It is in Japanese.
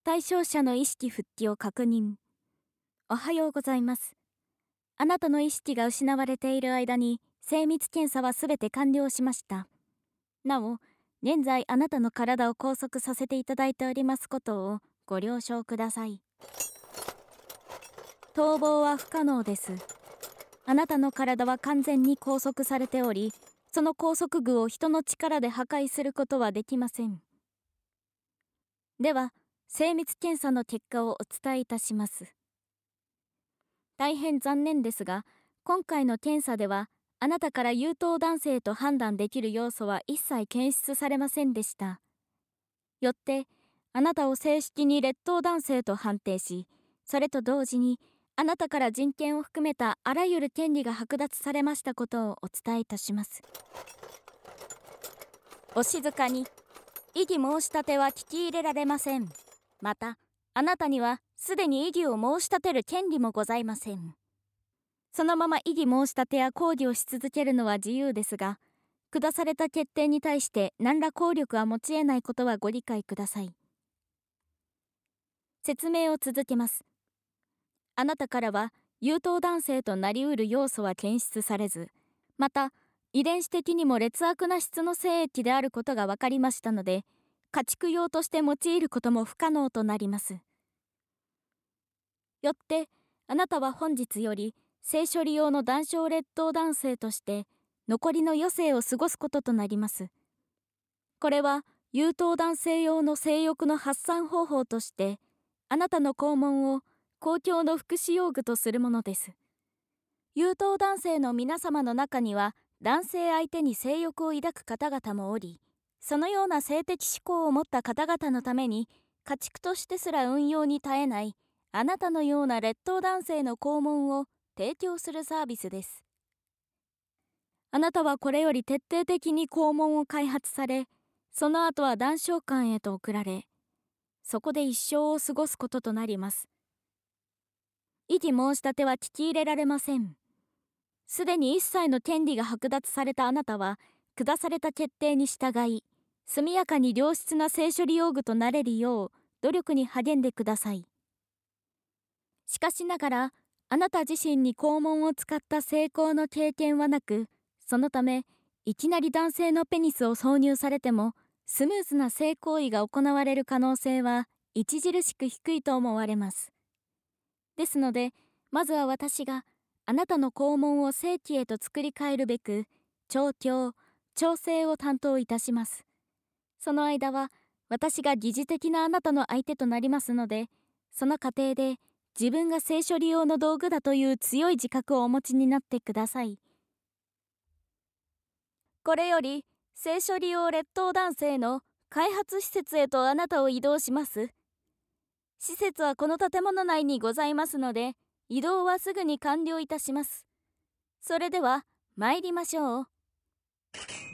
対象者の意識復帰を確認。おはようございます。あなたの意識が失われている間に精密検査はすべて完了しました。なお、現在あなたの体を拘束させていただいておりますことをご了承ください。逃亡は不可能です。あなたの体は完全に拘束されており、その拘束具を人の力で破壊することはできません。では、精密検査の結果をお伝えいたします。大変残念ですが、今回の検査では、あなたから優等男性と判断できる要素は一切検出されませんでした。よって、あなたを正式に劣等男性と判定し、それと同時に、あなたから人権を含めたあらゆる権利が剥奪されましたことをお伝えいたします。お静かに。異議申し立ては聞き入れられません。また、あなたにはすでに異議を申し立てる権利もございません。そのまま異議申し立てや抗議をし続けるのは自由ですが、下された決定に対して何ら効力は持ち得ないことはご理解ください。説明を続けます。あなたからは優等男性となり得る要素は検出されず、また、遺伝子的にも劣悪な質の精液であることが分かりましたので、家畜用として用いることも不可能となります。よって、あなたは本日より性処理用の男性劣等男性として、残りの余生を過ごすこととなります。これは、優等男性用の性欲の発散方法として、あなたの肛門を公共の福祉用具とするものです。優等男性の皆様の中には、男性相手に性欲を抱く方々もおり、そのような性的思考を持った方々のために、家畜としてすら運用に耐えない、あなたのような劣等男性の肛門を提供するサービスです。あなたはこれより徹底的に肛門を開発され、その後は男性館へと送られ、そこで一生を過ごすこととなります。異議申し立ては聞き入れられません。すでに一切の権利が剥奪されたあなたは、下された決定に従い、速やかに良質な性処理用具となれるよう、努力に励んでください。しかしながら、あなた自身に肛門を使った成功の経験はなく、そのため、いきなり男性のペニスを挿入されても、スムーズな性行為が行われる可能性は、著しく低いと思われます。ですので、まずは私が、あなたの肛門を性器へと作り変えるべく、調教、調整を担当いたします。その間は、私が疑似的なあなたの相手となりますので、その過程で自分が性処理用の道具だという強い自覚をお持ちになってください。これより、性処理用劣等男性の開発施設へとあなたを移動します。施設はこの建物内にございますので、移動はすぐに完了いたします。それでは、参りましょう。